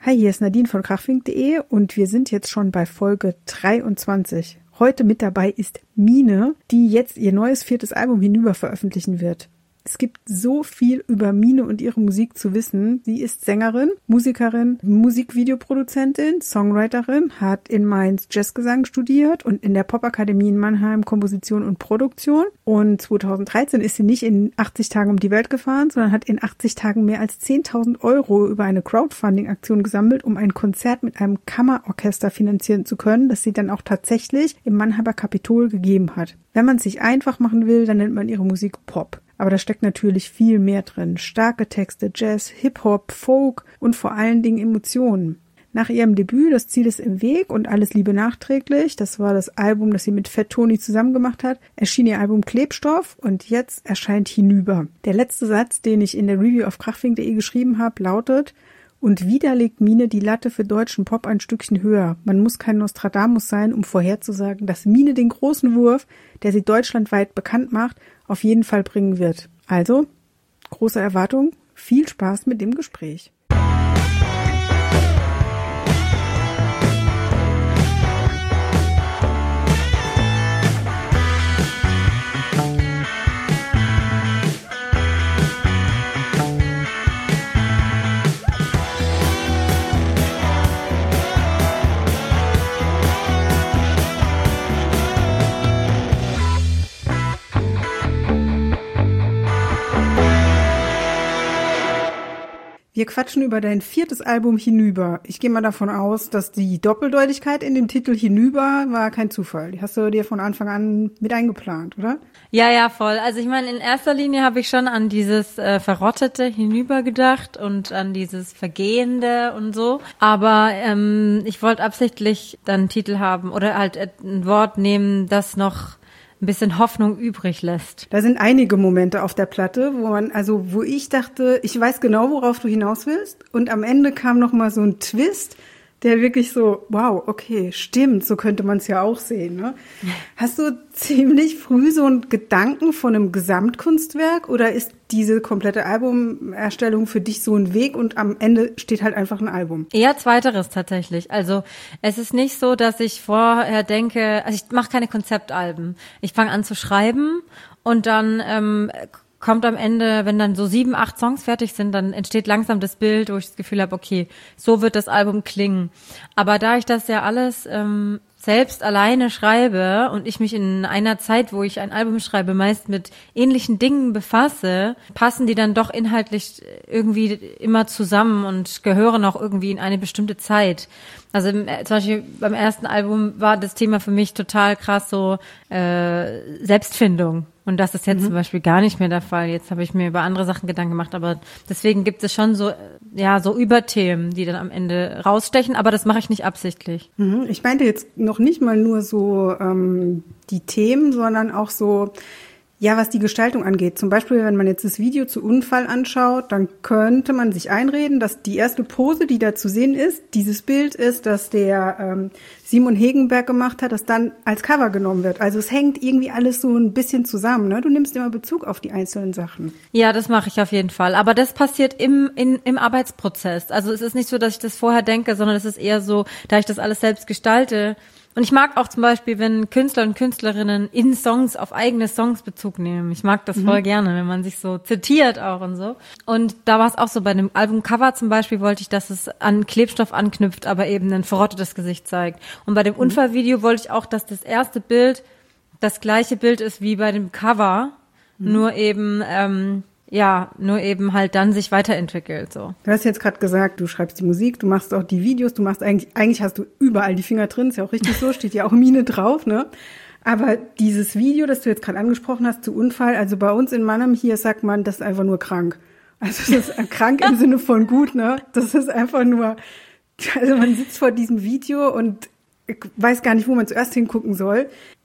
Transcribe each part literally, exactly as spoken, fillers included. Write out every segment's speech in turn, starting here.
Hi, hier ist Nadine von krachfink punkt de und wir sind jetzt schon bei Folge dreiundzwanzig. Heute mit dabei ist Mine, die jetzt ihr neues viertes Album Hinüber veröffentlichen wird. Es gibt so viel über Mine und ihre Musik zu wissen. Sie ist Sängerin, Musikerin, Musikvideoproduzentin, Songwriterin, hat in Mainz Jazzgesang studiert und in der Popakademie in Mannheim Komposition und Produktion. Und zweitausenddreizehn ist sie nicht in achtzig Tagen um die Welt gefahren, sondern hat in achtzig Tagen mehr als zehntausend Euro über eine Crowdfunding-Aktion gesammelt, um ein Konzert mit einem Kammerorchester finanzieren zu können, das sie dann auch tatsächlich im Mannheimer Kapitol gegeben hat. Wenn man es sich einfach machen will, dann nennt man ihre Musik Pop. Aber da steckt natürlich viel mehr drin. Starke Texte, Jazz, Hip-Hop, Folk und vor allen Dingen Emotionen. Nach ihrem Debüt Das Ziel ist im Weg und Alles Liebe nachträglich, das war das Album, das sie mit Fat Tony zusammen gemacht hat, erschien ihr Album Klebstoff und jetzt erscheint Hinüber. Der letzte Satz, den ich in der Review auf krachfink punkt de geschrieben habe, lautet: Und wieder legt Mine die Latte für deutschen Pop ein Stückchen höher. Man muss kein Nostradamus sein, um vorherzusagen, dass Mine den großen Wurf, der sie deutschlandweit bekannt macht, auf jeden Fall bringen wird. Also, große Erwartung, viel Spaß mit dem Gespräch. Wir quatschen über dein viertes Album Hinüber. Ich gehe mal davon aus, dass die Doppeldeutigkeit in dem Titel Hinüber war kein Zufall. Die hast du dir von Anfang an mit eingeplant, oder? Ja, ja, voll. Also ich meine, in erster Linie habe ich schon an dieses äh, Verrottete Hinüber gedacht und an dieses Vergehende und so. Aber ähm, ich wollte absichtlich dann einen Titel haben oder halt ein Wort nehmen, das noch ein bisschen Hoffnung übrig lässt. Da sind einige Momente auf der Platte, wo man, also wo ich dachte, ich weiß genau, worauf du hinaus willst. Und am Ende kam noch mal so ein Twist, der wirklich so, wow, okay, stimmt, so könnte man es ja auch sehen. Ne? Hast du ziemlich früh so einen Gedanken von einem Gesamtkunstwerk oder ist diese komplette Albumerstellung für dich so ein Weg und am Ende steht halt einfach ein Album? Eher zweiteres tatsächlich. Also es ist nicht so, dass ich vorher denke, also ich mache keine Konzeptalben. Ich fange an zu schreiben und dann ähm, kommt am Ende, wenn dann so sieben, acht Songs fertig sind, dann entsteht langsam das Bild, wo ich das Gefühl habe, okay, so wird das Album klingen. Aber da ich das ja alles ähm, selbst alleine schreibe und ich mich in einer Zeit, wo ich ein Album schreibe, meist mit ähnlichen Dingen befasse, passen die dann doch inhaltlich irgendwie immer zusammen und gehören auch irgendwie in eine bestimmte Zeit. Also im, zum Beispiel beim ersten Album war das Thema für mich total krass so äh, Selbstfindung. Und das ist jetzt mhm. zum Beispiel gar nicht mehr der Fall. Jetzt habe ich mir über andere Sachen Gedanken gemacht, aber deswegen gibt es schon so, ja, so Überthemen, die dann am Ende rausstechen, aber das mache ich nicht absichtlich. Mhm. Ich meinte jetzt noch nicht mal nur so ähm, die Themen, sondern auch so, ja, was die Gestaltung angeht. Zum Beispiel, wenn man jetzt das Video zu Unfall anschaut, dann könnte man sich einreden, dass die erste Pose, die da zu sehen ist, dieses Bild ist, das der ähm, Simon Hegenberg gemacht hat, das dann als Cover genommen wird. Also es hängt irgendwie alles so ein bisschen zusammen, ne? Du nimmst immer Bezug auf die einzelnen Sachen. Ja, das mache ich auf jeden Fall. Aber das passiert im in, im Arbeitsprozess. Also es ist nicht so, dass ich das vorher denke, sondern es ist eher so, da ich das alles selbst gestalte. Und ich mag auch zum Beispiel, wenn Künstler und Künstlerinnen in Songs auf eigene Songs Bezug nehmen. Ich mag das mhm. voll gerne, wenn man sich so zitiert auch und so. Und da war es auch so, bei dem Albumcover zum Beispiel wollte ich, dass es an Klebstoff anknüpft, aber eben ein verrottetes Gesicht zeigt. Und bei dem mhm. Unfallvideo wollte ich auch, dass das erste Bild das gleiche Bild ist wie bei dem Cover, mhm. nur eben ähm, ja, nur eben halt dann sich weiterentwickelt, so. Du hast jetzt gerade gesagt, du schreibst die Musik, du machst auch die Videos, du machst eigentlich, eigentlich hast du überall die Finger drin, ist ja auch richtig so, steht ja auch Mine drauf, ne? Aber dieses Video, das du jetzt gerade angesprochen hast, zu Unfall, also bei uns in Mannheim hier sagt man, das ist einfach nur krank. Also das ist krank im Sinne von gut, ne? Das ist einfach nur, also man sitzt vor diesem Video und weiß gar nicht, wo man zuerst hingucken soll.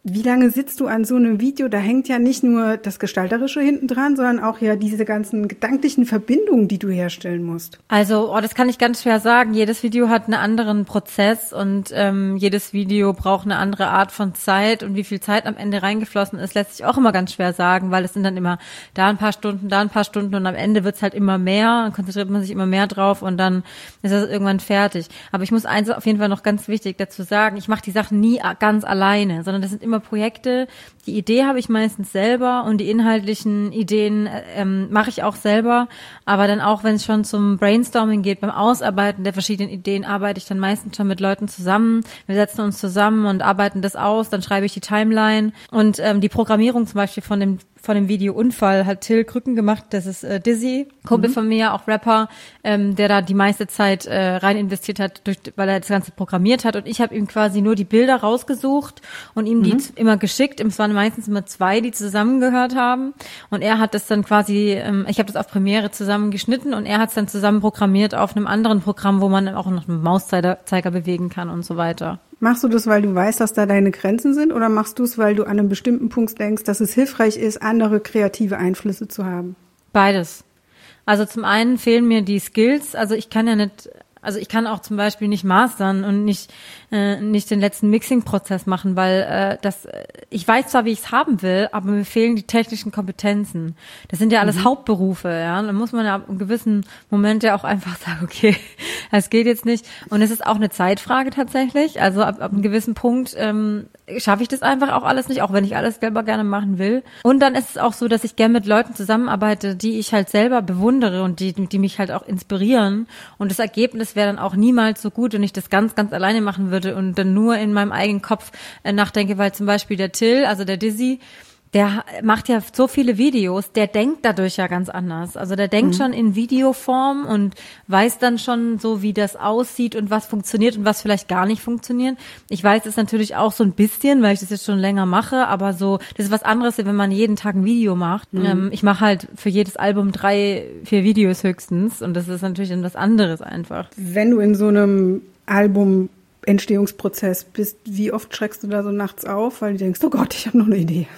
Wie lange sitzt du an so einem Video? Da hängt ja nicht nur das Gestalterische hinten dran, sondern auch ja diese ganzen gedanklichen Verbindungen, die du herstellen musst. Also, oh, das kann ich ganz schwer sagen. Jedes Video hat einen anderen Prozess und ähm, jedes Video braucht eine andere Art von Zeit und wie viel Zeit am Ende reingeflossen ist, lässt sich auch immer ganz schwer sagen, weil es sind dann immer da ein paar Stunden, da ein paar Stunden und am Ende wird's halt immer mehr und konzentriert man sich immer mehr drauf und dann ist das irgendwann fertig. Aber ich muss eins auf jeden Fall noch ganz wichtig dazu sagen, ich mache die Sachen nie ganz alleine, sondern das sind immer Projekte. Die Idee habe ich meistens selber und die inhaltlichen Ideen ähm, mache ich auch selber. Aber dann auch, wenn es schon zum Brainstorming geht, beim Ausarbeiten der verschiedenen Ideen, arbeite ich dann meistens schon mit Leuten zusammen. Wir setzen uns zusammen und arbeiten das aus. Dann schreibe ich die Timeline und ähm, die Programmierung zum Beispiel von dem von dem Video Unfall hat Till Krücken gemacht. Das ist äh, Dizzy, Kumpel mhm. von mir, auch Rapper, ähm, der da die meiste Zeit äh, rein investiert hat, durch, weil er das Ganze programmiert hat. Und ich habe ihm quasi nur die Bilder rausgesucht und ihm mhm. die immer geschickt. Es waren meistens immer zwei, die zusammengehört haben. Und er hat das dann quasi, ähm, ich habe das auf Premiere zusammen geschnitten und er hat es dann zusammen programmiert auf einem anderen Programm, wo man auch noch einen Mauszeiger bewegen kann und so weiter. Machst du das, weil du weißt, dass da deine Grenzen sind, oder machst du es, weil du an einem bestimmten Punkt denkst, dass es hilfreich ist, andere kreative Einflüsse zu haben? Beides. Also zum einen fehlen mir die Skills. Also ich kann ja nicht, also ich kann auch zum Beispiel nicht mastern und nicht äh, nicht den letzten Mixing-Prozess machen, weil äh, das ich weiß zwar, wie ich es haben will, aber mir fehlen die technischen Kompetenzen. Das sind ja alles mhm. Hauptberufe, ja. Und dann muss man ja ab einem gewissen Moment ja auch einfach sagen, okay, das geht jetzt nicht. Und es ist auch eine Zeitfrage tatsächlich. Also ab, ab einem gewissen Punkt ähm, schaffe ich das einfach auch alles nicht, auch wenn ich alles selber gerne machen will. Und dann ist es auch so, dass ich gerne mit Leuten zusammenarbeite, die ich halt selber bewundere und die die mich halt auch inspirieren. Und das Ergebnis wäre dann auch niemals so gut, wenn ich das ganz, ganz alleine machen würde und dann nur in meinem eigenen Kopf äh, nachdenke, weil zum Beispiel der Till, also der Dizzy, der macht ja so viele Videos, der denkt dadurch ja ganz anders. Also der denkt mhm. schon in Videoform und weiß dann schon so, wie das aussieht und was funktioniert und was vielleicht gar nicht funktioniert. Ich weiß es natürlich auch so ein bisschen, weil ich das jetzt schon länger mache, aber so, das ist was anderes, wenn man jeden Tag ein Video macht. Mhm. Ähm, ich mache halt für jedes Album drei, vier Videos höchstens und das ist natürlich dann was anderes einfach. Wenn du in so einem Album Entstehungsprozess bist, wie oft schreckst du da so nachts auf, weil du denkst, oh Gott, ich habe noch eine Idee.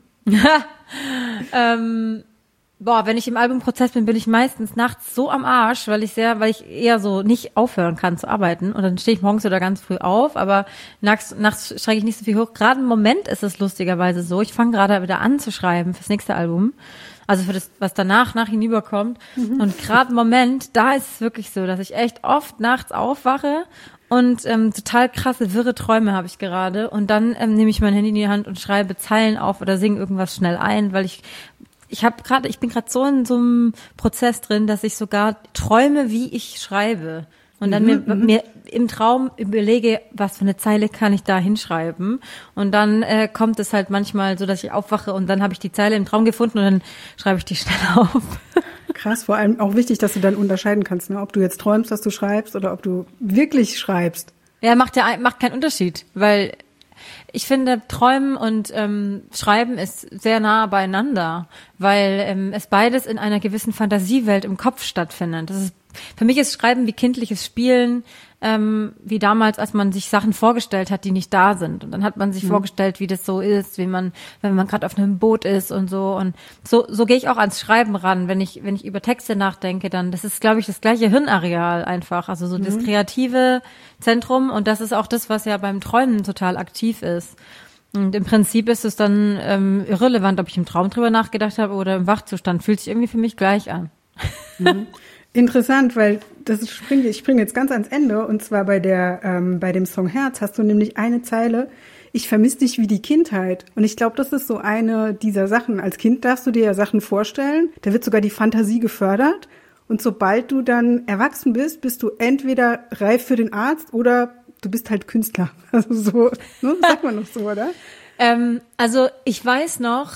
ähm, boah, wenn ich im Albumprozess bin, bin ich meistens nachts so am Arsch, weil ich sehr, weil ich eher so nicht aufhören kann zu arbeiten und dann stehe ich morgens oder ganz früh auf, aber nachts, nachts schrecke ich nicht so viel hoch. Gerade im Moment ist es lustigerweise so, ich fange gerade wieder an zu schreiben fürs nächste Album. Also für das, was danach nach hinüberkommt. Mhm. Und gerade im Moment, da ist es wirklich so, dass ich echt oft nachts aufwache und ähm, total krasse, wirre Träume habe ich gerade. Und dann ähm, nehme ich mein Handy in die Hand und schreibe Zeilen auf oder singe irgendwas schnell ein, weil ich ich habe gerade, ich bin gerade so in so einem Prozess drin, dass ich sogar träume, wie ich schreibe. Und dann mhm, mir, mir im Traum überlege, was für eine Zeile kann ich da hinschreiben. Und dann äh, kommt es halt manchmal so, dass ich aufwache und dann habe ich die Zeile im Traum gefunden und dann schreibe ich die schnell auf. Krass, vor allem auch wichtig, dass du dann unterscheiden kannst, ne? Ob du jetzt träumst, dass du schreibst oder ob du wirklich schreibst. Ja, macht ja macht keinen Unterschied, weil ich finde, Träumen und ähm, Schreiben ist sehr nah beieinander, weil ähm, es beides in einer gewissen Fantasiewelt im Kopf stattfindet. Das ist, für mich ist Schreiben wie kindliches Spielen, ähm, wie damals, als man sich Sachen vorgestellt hat, die nicht da sind. Und dann hat man sich mhm. vorgestellt, wie das so ist, wie man, wenn man gerade auf einem Boot ist und so. Und so so gehe ich auch ans Schreiben ran, wenn ich wenn ich über Texte nachdenke, dann das ist, glaube ich, das gleiche Hirnareal einfach, also so mhm. das kreative Zentrum. Und das ist auch das, was ja beim Träumen total aktiv ist. Und im Prinzip ist es dann ähm, irrelevant, ob ich im Traum drüber nachgedacht habe oder im Wachzustand. Fühlt sich irgendwie für mich gleich an. Mhm. Interessant, weil das springe, ich springe jetzt ganz ans Ende, und zwar bei der ähm, bei dem Song Herz hast du nämlich eine Zeile: Ich vermisse dich wie die Kindheit. Und ich glaube, das ist so eine dieser Sachen. Als Kind darfst du dir ja Sachen vorstellen, da wird sogar die Fantasie gefördert, und sobald du dann erwachsen bist, bist du entweder reif für den Arzt oder du bist halt Künstler. Also so, ne? Sagt man noch so, oder? ähm, also ich weiß noch,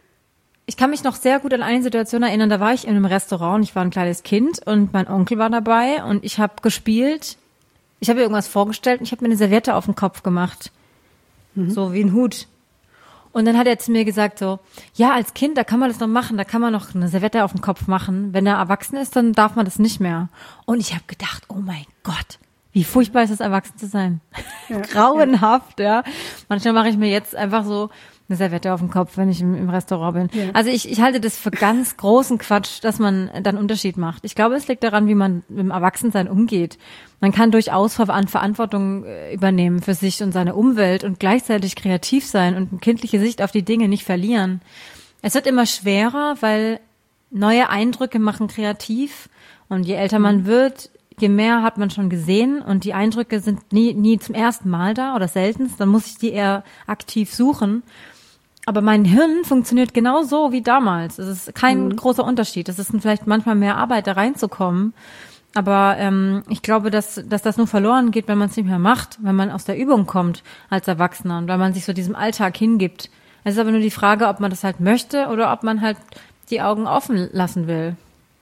ich kann mich noch sehr gut an eine Situation erinnern, da war ich in einem Restaurant und ich war ein kleines Kind und mein Onkel war dabei und ich habe gespielt, ich habe mir irgendwas vorgestellt und ich habe mir eine Serviette auf den Kopf gemacht, mhm. so wie ein Hut. Und dann hat er zu mir gesagt so, ja, als Kind, da kann man das noch machen, da kann man noch eine Serviette auf den Kopf machen. Wenn er erwachsen ist, dann darf man das nicht mehr. Und ich habe gedacht, oh mein Gott, wie furchtbar ist es, erwachsen zu sein. ja, grauenhaft, ja. Manchmal mache ich mir jetzt einfach so eine Serviette auf den Kopf, wenn ich im, im Restaurant bin. Ja. Also ich, ich halte das für ganz großen Quatsch, dass man dann Unterschied macht. Ich glaube, es liegt daran, wie man mit dem Erwachsensein umgeht. Man kann durchaus Ver- Verantwortung übernehmen für sich und seine Umwelt und gleichzeitig kreativ sein und eine kindliche Sicht auf die Dinge nicht verlieren. Es wird immer schwerer, weil neue Eindrücke machen kreativ und je älter man wird, je mehr hat man schon gesehen und die Eindrücke sind nie, nie zum ersten Mal da oder seltenst, dann muss ich die eher aktiv suchen. Aber mein Hirn funktioniert genauso wie damals. Es ist kein mhm. großer Unterschied. Es ist vielleicht manchmal mehr Arbeit, da reinzukommen. Aber ähm, ich glaube, dass, dass das nur verloren geht, wenn man es nicht mehr macht, wenn man aus der Übung kommt als Erwachsener und wenn man sich so diesem Alltag hingibt. Es ist aber nur die Frage, ob man das halt möchte oder ob man halt die Augen offen lassen will.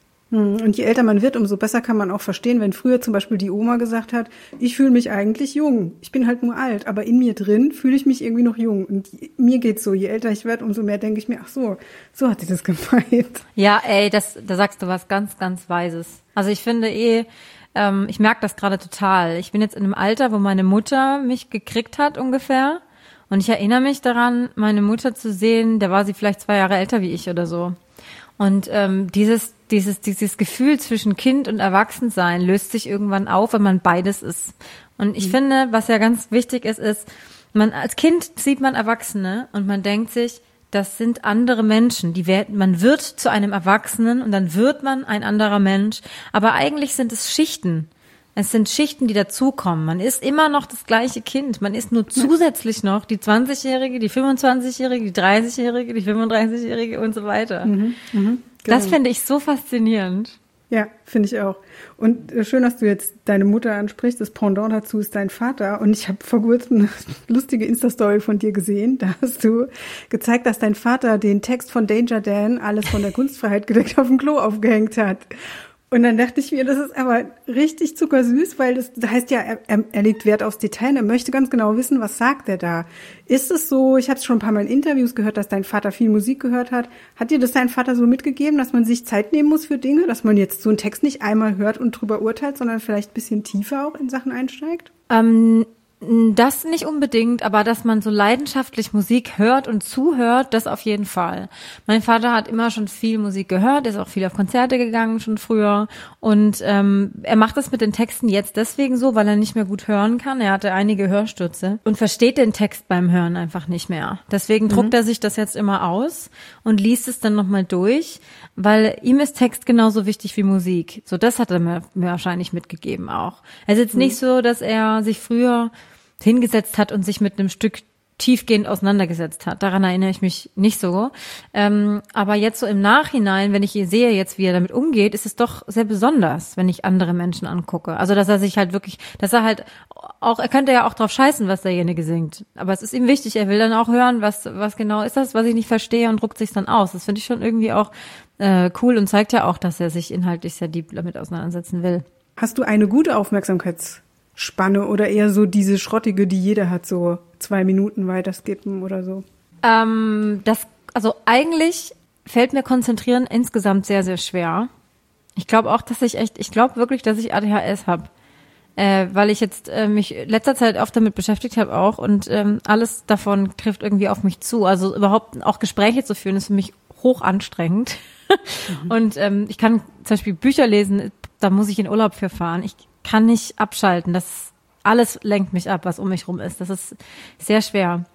Und je älter man wird, umso besser kann man auch verstehen, wenn früher zum Beispiel die Oma gesagt hat, ich fühle mich eigentlich jung, ich bin halt nur alt, aber in mir drin fühle ich mich irgendwie noch jung. Und mir geht's so, je älter ich werde, umso mehr denke ich mir, ach so, so hat sie das gemeint. Ja, ey, das, da sagst du was ganz, ganz Weises. Also ich finde eh, ähm, ich merke das gerade total. Ich bin jetzt in einem Alter, wo meine Mutter mich gekriegt hat ungefähr. Und ich erinnere mich daran, meine Mutter zu sehen, da war sie vielleicht zwei Jahre älter wie ich oder so. Und ähm, dieses dieses dieses Gefühl zwischen Kind und Erwachsensein löst sich irgendwann auf, wenn man beides ist. Und ich mhm. finde, was ja ganz wichtig ist, ist, man als Kind sieht man Erwachsene und man denkt sich, das sind andere Menschen. Die werden, man wird zu einem Erwachsenen und dann wird man ein anderer Mensch. Aber eigentlich sind es Schichten. Es sind Schichten, die dazukommen. Man ist immer noch das gleiche Kind. Man ist nur zusätzlich noch die zwanzigjährige, die fünfundzwanzigjährige, die dreißigjährige, die fünfunddreißigjährige und so weiter. Mhm, mh, genau. Das finde ich so faszinierend. Ja, finde ich auch. Und äh, schön, dass du jetzt deine Mutter ansprichst. Das Pendant dazu ist dein Vater. Und ich habe vor kurzem eine lustige Insta-Story von dir gesehen. Da hast du gezeigt, dass dein Vater den Text von Danger Dan, alles von der Kunstfreiheit gedeckt, auf dem Klo aufgehängt hat. Und dann dachte ich mir, das ist aber richtig zuckersüß, weil das, das heißt ja, er, er legt Wert aufs Detail. Er möchte ganz genau wissen, was sagt er da. Ist es so, ich habe es schon ein paar Mal in Interviews gehört, dass dein Vater viel Musik gehört hat. Hat dir das dein Vater so mitgegeben, dass man sich Zeit nehmen muss für Dinge? Dass man jetzt so einen Text nicht einmal hört und drüber urteilt, sondern vielleicht ein bisschen tiefer auch in Sachen einsteigt? Ähm, das nicht unbedingt, aber dass man so leidenschaftlich Musik hört und zuhört, das auf jeden Fall. Mein Vater hat immer schon viel Musik gehört, ist auch viel auf Konzerte gegangen, schon früher. Und ähm, er macht das mit den Texten jetzt deswegen so, weil er nicht mehr gut hören kann. Er hatte einige Hörstürze und versteht den Text beim Hören einfach nicht mehr. Deswegen mhm. druckt er sich das jetzt immer aus und liest es dann nochmal durch, weil ihm ist Text genauso wichtig wie Musik. So, das hat er mir, mir wahrscheinlich mitgegeben auch. Es ist jetzt mhm. nicht so, dass er sich früher hingesetzt hat und sich mit einem Stück tiefgehend auseinandergesetzt hat. Daran erinnere ich mich nicht so. Ähm, aber jetzt so im Nachhinein, wenn ich sehe jetzt, wie er damit umgeht, ist es doch sehr besonders, wenn ich andere Menschen angucke. Also, dass er sich halt wirklich, dass er halt auch, er könnte ja auch drauf scheißen, was derjenige singt. Aber es ist ihm wichtig, er will dann auch hören, was, was genau ist das, was ich nicht verstehe und druckt sich's dann aus. Das finde ich schon irgendwie auch äh, cool und zeigt ja auch, dass er sich inhaltlich sehr deep damit auseinandersetzen will. Hast du eine gute Aufmerksamkeits- Spanne oder eher so diese schrottige, die jeder hat, so zwei Minuten weiter skippen oder so? Ähm, das, also eigentlich fällt mir Konzentrieren insgesamt sehr, sehr schwer. Ich glaube auch, dass ich echt, ich glaube wirklich, dass ich A D H S habe, äh, weil ich jetzt äh, mich letzter Zeit oft damit beschäftigt habe auch und ähm, alles davon trifft irgendwie auf mich zu. Also überhaupt auch Gespräche zu führen, ist für mich hoch anstrengend. Mhm. Und ähm, ich kann zum Beispiel Bücher lesen, da muss ich in Urlaub für fahren. Ich kann nicht abschalten. Das alles lenkt mich ab, was um mich rum ist. Das ist sehr schwer.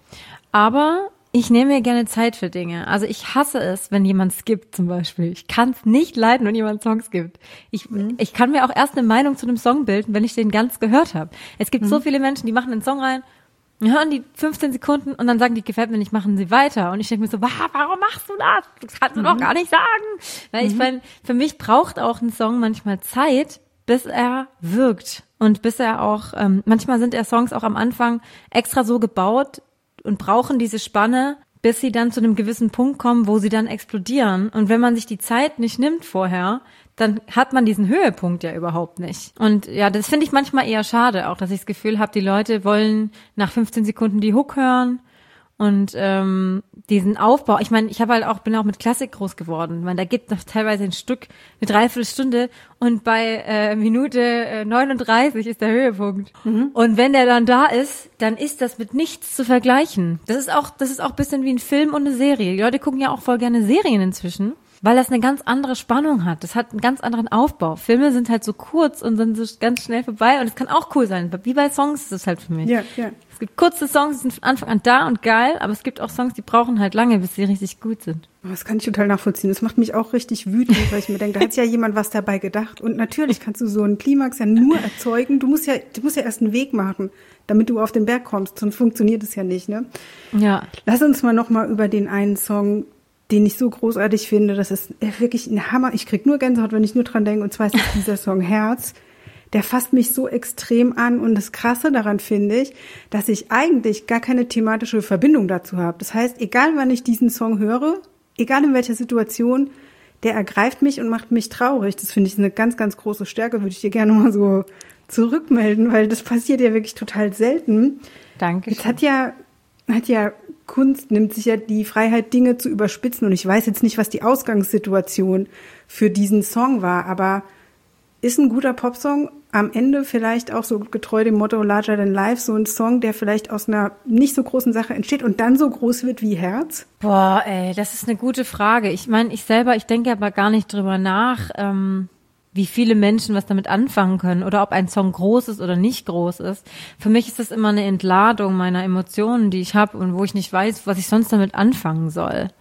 Aber ich nehme mir gerne Zeit für Dinge. Also ich hasse es, wenn jemand skippt zum Beispiel. Ich kann es nicht leiden, wenn jemand Songs gibt. Ich, mhm. ich kann mir auch erst eine Meinung zu einem Song bilden, wenn ich den ganz gehört habe. Es gibt mhm. so viele Menschen, die machen einen Song rein, hören die fünfzehn Sekunden und dann sagen die, gefällt mir nicht, machen sie weiter. Und ich denke mir so, warum machst du das? Das kannst du mhm. doch gar nicht sagen. Weil mhm. ich meine, für mich braucht auch ein Song manchmal Zeit, bis er wirkt und bis er auch, ähm, manchmal sind ja Songs auch am Anfang extra so gebaut und brauchen diese Spanne, bis sie dann zu einem gewissen Punkt kommen, wo sie dann explodieren. Und wenn man sich die Zeit nicht nimmt vorher, dann hat man diesen Höhepunkt ja überhaupt nicht. Und ja, das finde ich manchmal eher schade, auch dass ich das Gefühl habe, die Leute wollen nach fünfzehn Sekunden die Hook hören Und ähm, diesen Aufbau, ich meine, ich habe halt auch, bin auch mit Klassik groß geworden. Ich meine, da gibt noch teilweise ein Stück, eine Dreiviertelstunde und bei äh, Minute äh, neununddreißig ist der Höhepunkt. Mhm. Und wenn der dann da ist, dann ist das mit nichts zu vergleichen. Das ist auch, das ist auch ein bisschen wie ein Film und eine Serie. Die Leute gucken ja auch voll gerne Serien inzwischen, weil das eine ganz andere Spannung hat. Das hat einen ganz anderen Aufbau. Filme sind halt so kurz und sind so ganz schnell vorbei und es kann auch cool sein. Wie bei Songs ist es halt für mich. Ja, ja. Es gibt kurze Songs, die sind von Anfang an da und geil, aber es gibt auch Songs, die brauchen halt lange, bis sie richtig gut sind. Das kann ich total nachvollziehen. Das macht mich auch richtig wütend, weil ich mir denke, da hat ja jemand was dabei gedacht. Und natürlich kannst du so einen Klimax ja nur erzeugen. Du musst ja, du musst ja erst einen Weg machen, damit du auf den Berg kommst. Sonst funktioniert es ja nicht, ne? Ja. Lass uns mal noch mal über den einen Song, den ich so großartig finde. Das ist wirklich ein Hammer. Ich krieg nur Gänsehaut, wenn ich nur dran denke. Und zwar ist es dieser Song Herz. Der fasst mich so extrem an. Und das Krasse daran finde ich, dass ich eigentlich gar keine thematische Verbindung dazu habe. Das heißt, egal wann ich diesen Song höre, egal in welcher Situation, der ergreift mich und macht mich traurig. Das finde ich eine ganz, ganz große Stärke. Würde ich dir gerne mal so zurückmelden, weil das passiert ja wirklich total selten. Danke. Jetzt hat ja, hat ja Kunst, nimmt sich ja die Freiheit, Dinge zu überspitzen. Und ich weiß jetzt nicht, was die Ausgangssituation für diesen Song war, aber ist ein guter Popsong am Ende vielleicht auch so getreu dem Motto Larger Than Life, so ein Song, der vielleicht aus einer nicht so großen Sache entsteht und dann so groß wird wie Herz? Boah, ey, das ist eine gute Frage. Ich meine, ich selber, ich denke aber gar nicht drüber nach, ähm, wie viele Menschen was damit anfangen können oder ob ein Song groß ist oder nicht groß ist. Für mich ist das immer eine Entladung meiner Emotionen, die ich habe und wo ich nicht weiß, was ich sonst damit anfangen soll.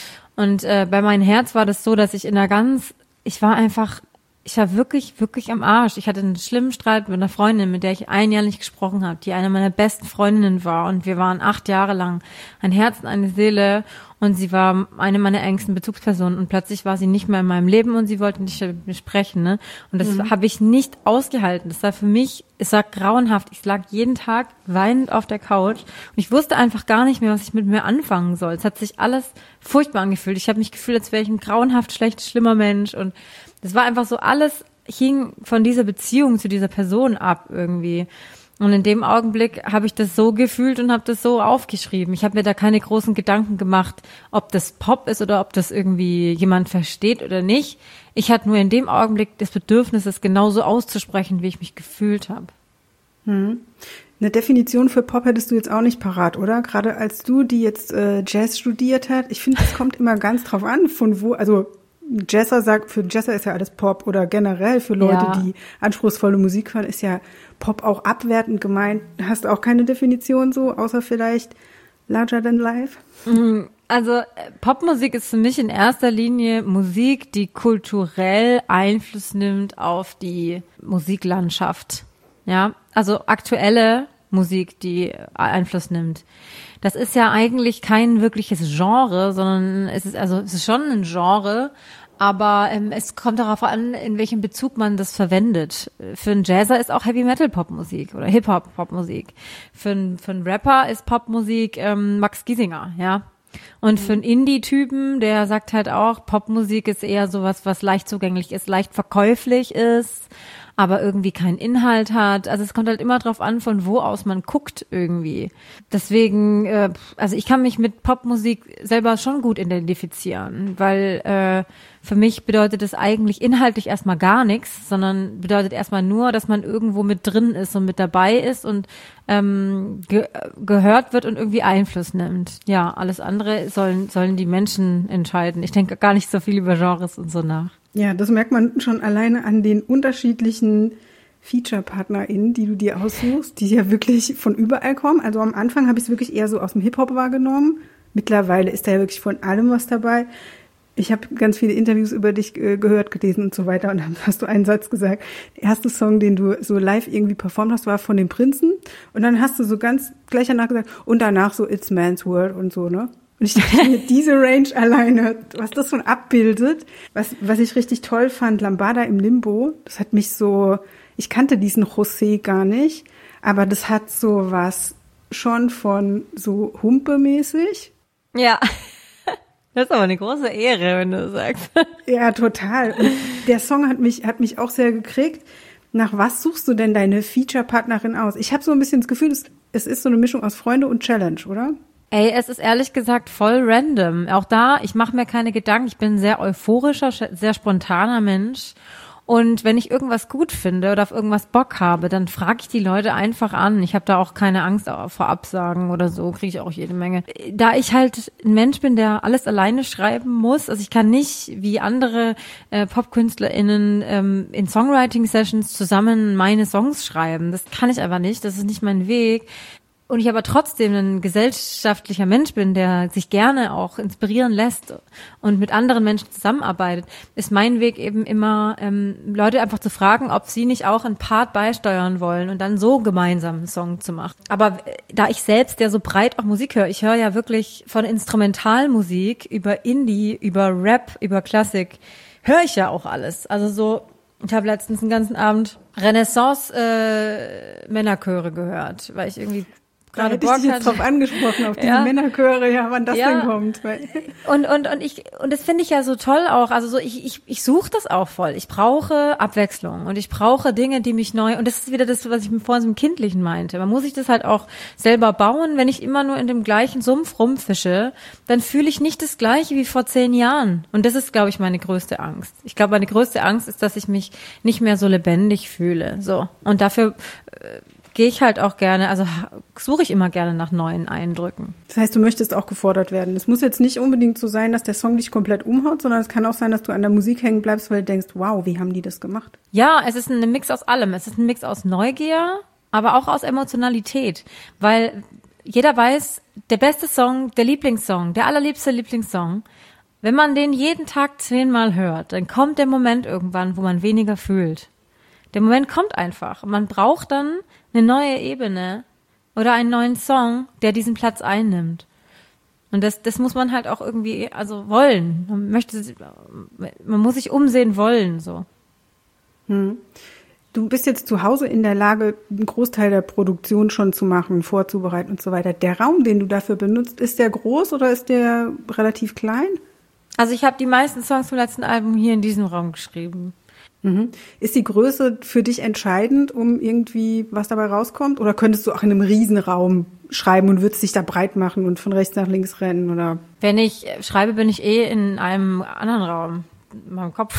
Und äh, bei meinem Herz war das so, dass ich in einer ganz, ich war einfach Ich war wirklich, wirklich am Arsch. Ich hatte einen schlimmen Streit mit einer Freundin, mit der ich ein Jahr nicht gesprochen habe, die eine meiner besten Freundinnen war. Und wir waren acht Jahre lang ein Herz und eine Seele. Und sie war eine meiner engsten Bezugspersonen. Und plötzlich war sie nicht mehr in meinem Leben und sie wollte nicht mit mir sprechen. Ne? Und das mhm. habe ich nicht ausgehalten. Das war für mich, es war grauenhaft. Ich lag jeden Tag weinend auf der Couch. Und ich wusste einfach gar nicht mehr, was ich mit mir anfangen soll. Es hat sich alles furchtbar angefühlt. Ich habe mich gefühlt, als wäre ich ein grauenhaft schlecht, schlimmer Mensch. Und das war einfach so, alles hing von dieser Beziehung zu dieser Person ab irgendwie. Und in dem Augenblick habe ich das so gefühlt und habe das so aufgeschrieben. Ich habe mir da keine großen Gedanken gemacht, ob das Pop ist oder ob das irgendwie jemand versteht oder nicht. Ich hatte nur in dem Augenblick das Bedürfnis, es genauso auszusprechen, wie ich mich gefühlt habe. Hm. Eine Definition für Pop hättest du jetzt auch nicht parat, oder? Gerade als du, die jetzt äh, Jazz studiert hat. Ich finde, es kommt immer ganz drauf an, von wo, also Jazzer sagt, für Jazzer ist ja alles Pop oder generell für Leute, ja. die anspruchsvolle Musik hören, ist ja Pop auch abwertend gemeint. Hast du auch keine Definition so, außer vielleicht Larger Than Life? Also Popmusik ist für mich in erster Linie Musik, die kulturell Einfluss nimmt auf die Musiklandschaft. Ja, also aktuelle Musik, die Einfluss nimmt. Das ist ja eigentlich kein wirkliches Genre, sondern es ist also es ist schon ein Genre, aber ähm, es kommt darauf an, in welchem Bezug man das verwendet. Für einen Jazzer ist auch Heavy Metal Popmusik oder Hip Hop Popmusik. Für einen für einen Rapper ist Popmusik ähm, Max Giesinger, ja. Und für einen Indie-Typen, der sagt halt auch, Popmusik ist eher sowas, was leicht zugänglich ist, leicht verkäuflich ist, aber irgendwie keinen Inhalt hat. Also es kommt halt immer drauf an, von wo aus man guckt irgendwie. Deswegen, äh, also ich kann mich mit Popmusik selber schon gut identifizieren, weil äh, für mich bedeutet es eigentlich inhaltlich erstmal gar nichts, sondern bedeutet erstmal nur, dass man irgendwo mit drin ist und mit dabei ist und ähm, ge- gehört wird und irgendwie Einfluss nimmt. Ja, alles andere sollen sollen die Menschen entscheiden. Ich denke gar nicht so viel über Genres und so nach. Ja, das merkt man schon alleine an den unterschiedlichen Feature-PartnerInnen, die du dir aussuchst, die ja wirklich von überall kommen. Also am Anfang habe ich es wirklich eher so aus dem Hip-Hop wahrgenommen. Mittlerweile ist da ja wirklich von allem was dabei. Ich habe ganz viele Interviews über dich äh, gehört, gelesen und so weiter. Und dann hast du einen Satz gesagt. Der erste Song, den du so live irgendwie performt hast, war von den Prinzen. Und dann hast du so ganz gleich danach gesagt, und danach so It's Man's World und so, ne? Und ich dachte mir, diese Range alleine, was das schon abbildet, was was ich richtig toll fand, Lambada im Limbo, das hat mich so, ich kannte diesen José gar nicht, aber das hat so was schon von so Humpe-mäßig. Ja, das ist aber eine große Ehre, wenn du sagst. Ja, total. Und der Song hat mich hat mich auch sehr gekriegt. Nach was suchst du denn deine Feature-Partnerin aus? Ich habe so ein bisschen das Gefühl, es, es ist so eine Mischung aus Freunde und Challenge, oder? Ey, es ist ehrlich gesagt voll random. Auch da, ich mache mir keine Gedanken. Ich bin ein sehr euphorischer, sehr spontaner Mensch. Und wenn ich irgendwas gut finde oder auf irgendwas Bock habe, dann frage ich die Leute einfach an. Ich habe da auch keine Angst vor Absagen oder so, kriege ich auch jede Menge. Da ich halt ein Mensch bin, der alles alleine schreiben muss, also ich kann nicht wie andere äh, PopkünstlerInnen ähm, in Songwriting-Sessions zusammen meine Songs schreiben. Das kann ich einfach nicht, das ist nicht mein Weg. Und ich aber trotzdem ein gesellschaftlicher Mensch bin, der sich gerne auch inspirieren lässt und mit anderen Menschen zusammenarbeitet, ist mein Weg eben immer, ähm, Leute einfach zu fragen, ob sie nicht auch einen Part beisteuern wollen und dann so gemeinsam einen Song zu machen. Aber da ich selbst ja so breit auch Musik höre, ich höre ja wirklich von Instrumentalmusik über Indie, über Rap, über Klassik, höre ich ja auch alles. Also so, ich habe letztens einen ganzen Abend Renaissance-Männerchöre äh, gehört, weil ich irgendwie Da hätte ich dich jetzt drauf angesprochen, auf diese ja. Männerchöre, ja, wann das ja. denn kommt. Und, und, und ich, und das finde ich ja so toll auch. Also so, ich, ich, ich suche das auch voll. Ich brauche Abwechslung und ich brauche Dinge, die mich neu, und das ist wieder das, was ich vorhin so im Kindlichen meinte. Man muss sich das halt auch selber bauen. Wenn ich immer nur in dem gleichen Sumpf rumfische, dann fühle ich nicht das Gleiche wie vor zehn Jahren. Und das ist, glaube ich, meine größte Angst. Ich glaube, meine größte Angst ist, dass ich mich nicht mehr so lebendig fühle. So. Und dafür, äh, gehe ich halt auch gerne, also suche ich immer gerne nach neuen Eindrücken. Das heißt, du möchtest auch gefordert werden. Es muss jetzt nicht unbedingt so sein, dass der Song dich komplett umhaut, sondern es kann auch sein, dass du an der Musik hängen bleibst, weil du denkst, wow, wie haben die das gemacht? Ja, es ist ein Mix aus allem. Es ist ein Mix aus Neugier, aber auch aus Emotionalität, weil jeder weiß, der beste Song, der Lieblingssong, der allerliebste Lieblingssong, wenn man den jeden Tag zehnmal hört, dann kommt der Moment irgendwann, wo man weniger fühlt. Der Moment kommt einfach. Man braucht dann eine neue Ebene oder einen neuen Song, der diesen Platz einnimmt. Und das, das muss man halt auch irgendwie, also wollen. Man möchte, man muss sich umsehen wollen, so. Hm. Du bist jetzt zu Hause in der Lage, einen Großteil der Produktion schon zu machen, vorzubereiten und so weiter. Der Raum, den du dafür benutzt, ist der groß oder ist der relativ klein? Also ich habe die meisten Songs vom letzten Album hier in diesem Raum geschrieben. Mhm. Ist die Größe für dich entscheidend, um irgendwie was dabei rauskommt? Oder könntest du auch in einem Riesenraum schreiben und würdest dich da breit machen und von rechts nach links rennen? Oder? Wenn ich schreibe, bin ich eh in einem anderen Raum, in meinem Kopf.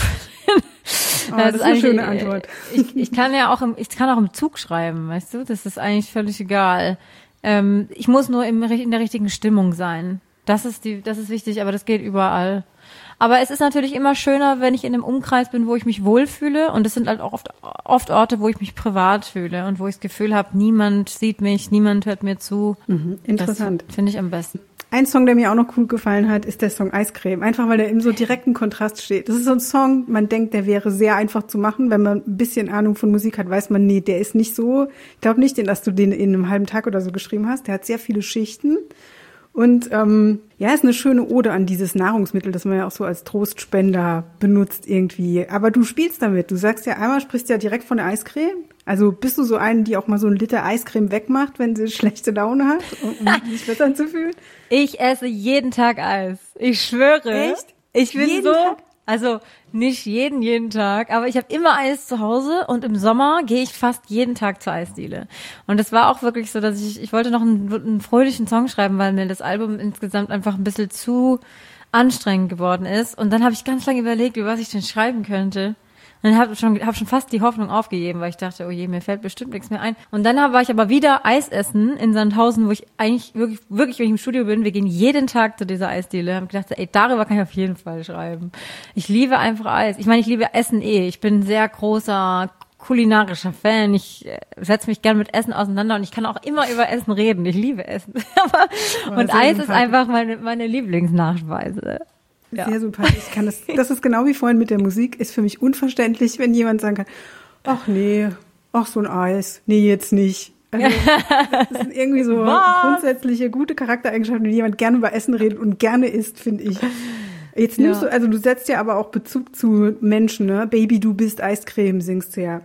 Oh, das, das ist eine schöne Antwort. Ich, ich kann ja auch im, ich kann auch im Zug schreiben, weißt du? Das ist eigentlich völlig egal. Ähm, ich muss nur im, in der richtigen Stimmung sein. Das ist die, das ist wichtig, aber das geht überall. Aber es ist natürlich immer schöner, wenn ich in einem Umkreis bin, wo ich mich wohlfühle. Und es sind halt auch oft, oft Orte, wo ich mich privat fühle und wo ich das Gefühl habe, niemand sieht mich, niemand hört mir zu. Mhm, interessant. Das finde ich am besten. Ein Song, der mir auch noch gut gefallen hat, ist der Song Eiscreme. Einfach, weil der im so direkten Kontrast steht. Das ist so ein Song, man denkt, der wäre sehr einfach zu machen. Wenn man ein bisschen Ahnung von Musik hat, weiß man, nee, der ist nicht so. Ich glaube nicht, dass du den in einem halben Tag oder so geschrieben hast. Der hat sehr viele Schichten. Und ähm, ja, ist eine schöne Ode an dieses Nahrungsmittel, das man ja auch so als Trostspender benutzt irgendwie. Aber du spielst damit. Du sagst ja einmal, sprichst ja direkt von der Eiscreme. Also bist du so eine, die auch mal so einen Liter Eiscreme wegmacht, wenn sie schlechte Laune hat, um sich besser zu fühlen? Ich esse jeden Tag Eis. Ich schwöre. Echt? Ich bin jeden so... Tag? Also nicht jeden, jeden Tag, aber ich habe immer Eis zu Hause und im Sommer gehe ich fast jeden Tag zur Eisdiele. Und es war auch wirklich so, dass ich, ich wollte noch einen, einen fröhlichen Song schreiben, weil mir das Album insgesamt einfach ein bisschen zu anstrengend geworden ist. Und dann habe ich ganz lange überlegt, über was ich denn schreiben könnte. Und dann habe schon, hab schon fast die Hoffnung aufgegeben, weil ich dachte, oh je, mir fällt bestimmt nichts mehr ein. Und dann war ich aber wieder Eis essen in Sandhausen, wo ich eigentlich wirklich, wirklich, wenn ich im Studio bin, wir gehen jeden Tag zu dieser Eisdiele. Habe gedacht, ey, darüber kann ich auf jeden Fall schreiben. Ich liebe einfach Eis. Ich meine, ich liebe Essen eh. Ich bin ein sehr großer kulinarischer Fan. Ich setze mich gern mit Essen auseinander und ich kann auch immer über Essen reden. Ich liebe Essen. Oh, und Eis ist einfach meine, meine Lieblingsnachspeise. Ja. Sehr sympathisch. Ich kann das, das ist genau wie vorhin mit der Musik. Ist für mich unverständlich, wenn jemand sagen kann, ach nee, ach so ein Eis, nee, jetzt nicht. Also, das sind irgendwie so Was? grundsätzliche gute Charaktereigenschaften, wenn jemand gerne über Essen redet und gerne isst, finde ich. Jetzt nimmst ja. du, also du setzt ja aber auch Bezug zu Menschen, ne? Baby, du bist Eiscreme, singst du ja.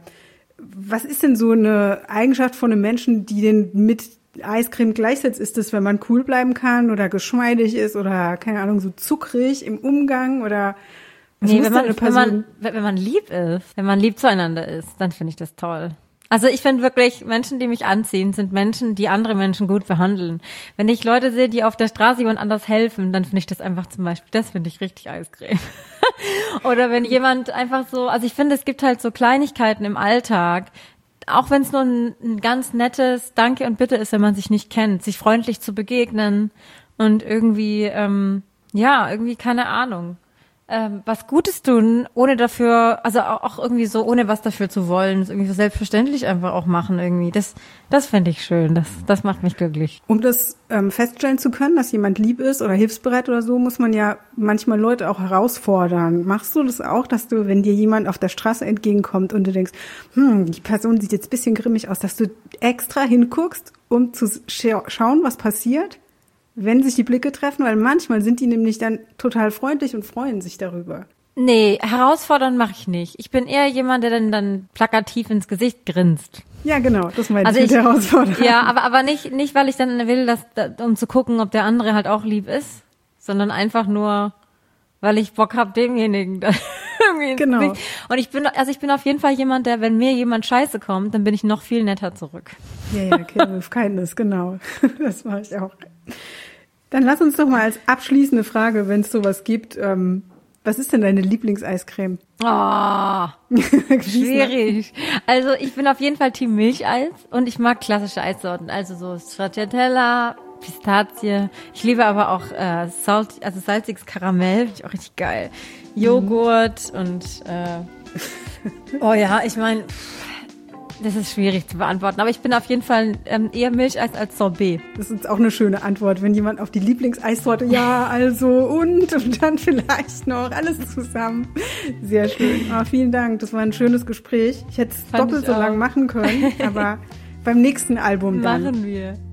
Was ist denn so eine Eigenschaft von einem Menschen, die den mit Eiscreme gleichsetzt? Ist es, wenn man cool bleiben kann oder geschmeidig ist oder, keine Ahnung, so zuckrig im Umgang oder was nee, muss wenn man, eine Person? Wenn man, wenn man lieb ist, wenn man lieb zueinander ist, dann finde ich das toll. Also ich finde wirklich, Menschen, die mich anziehen, sind Menschen, die andere Menschen gut behandeln. Wenn ich Leute sehe, die auf der Straße jemand anders helfen, dann finde ich das einfach zum Beispiel, das finde ich richtig Eiscreme. Oder wenn jemand einfach so, also ich finde, es gibt halt so Kleinigkeiten im Alltag, auch wenn es nur ein, ein ganz nettes Danke und Bitte ist, wenn man sich nicht kennt, sich freundlich zu begegnen und irgendwie, ähm, ja, irgendwie, keine Ahnung, ähm, was Gutes tun, ohne dafür, also auch irgendwie so, ohne was dafür zu wollen, das irgendwie so selbstverständlich einfach auch machen irgendwie. Das, das fände ich schön, das, das macht mich glücklich. Um das ähm, feststellen zu können, dass jemand lieb ist oder hilfsbereit oder so, muss man ja manchmal Leute auch herausfordern. Machst du das auch, dass du, wenn dir jemand auf der Straße entgegenkommt und du denkst, hm, die Person sieht jetzt ein bisschen grimmig aus, dass du extra hinguckst, um zu scha- schauen, was passiert? Wenn sich die Blicke treffen, weil manchmal sind die nämlich dann total freundlich und freuen sich darüber. Nee, herausfordern mache ich nicht. Ich bin eher jemand, der dann, dann plakativ ins Gesicht grinst. Ja, genau, das meine Also ich mit ich, herausfordern. Ja, aber, aber nicht, nicht, weil ich dann will, dass, um zu gucken, ob der andere halt auch lieb ist, sondern einfach nur, weil ich Bock habe, demjenigen da irgendwie ins Genau. Gesicht. Und ich bin, also ich bin auf jeden Fall jemand, der, wenn mir jemand scheiße kommt, dann bin ich noch viel netter zurück. Ja, ja, Kill with Kindness, genau. Das mache ich auch. Dann lass uns doch mal als abschließende Frage, wenn es sowas gibt, ähm, was ist denn deine Lieblingseiscreme? Oh, schwierig. Also ich bin auf jeden Fall Team Milcheis und ich mag klassische Eissorten, also so Stracciatella, Pistazie. Ich liebe aber auch äh, Salt, also salziges Karamell, finde ich auch richtig geil. Joghurt mhm. und äh, oh ja, ich meine, das ist schwierig zu beantworten, aber ich bin auf jeden Fall ähm, eher Milcheis als Sorbet. Das ist auch eine schöne Antwort, wenn jemand auf die Lieblingseissorte, ja, also und und dann vielleicht noch alles zusammen. Sehr schön. Oh, vielen Dank, das war ein schönes Gespräch. Ich hätte es doppelt so lang machen können, aber beim nächsten Album dann. Machen wir.